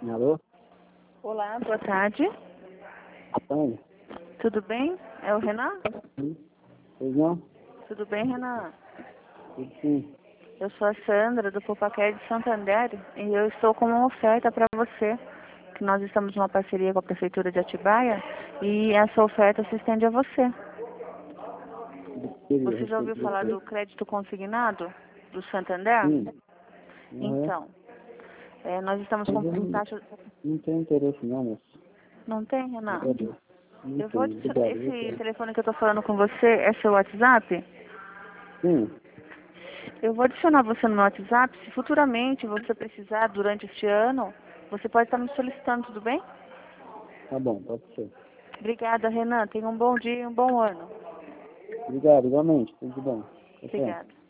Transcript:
Alô? Olá, boa tarde. Boa tarde. Tudo bem? É o Renan? Sim. Pois não? Tudo bem, Renan? Tudo sim. Eu sou a Sandra, do Pupaquer de Santander, e eu estou com uma oferta para você, que nós estamos numa parceria com a Prefeitura de Atibaia, e essa oferta se estende a você. Você já ouviu falar do crédito consignado do Santander? Sim. Uhum. Então, nós estamos Mas com eu taxa... não tenho interesse não, moço. Não tem, Renan? Agradeço. Não Eu vou tenho. adicionar... Obrigado. Esse telefone que eu estou falando com você é seu WhatsApp? Sim. Eu vou adicionar você no meu WhatsApp. Se futuramente você precisar, durante este ano, você pode estar me solicitando, tudo bem? Tá bom, pode ser. Obrigada, Renan. Tenha um bom dia e um bom ano. Obrigado, igualmente. Tudo bom. Tchau, tchau. Obrigada.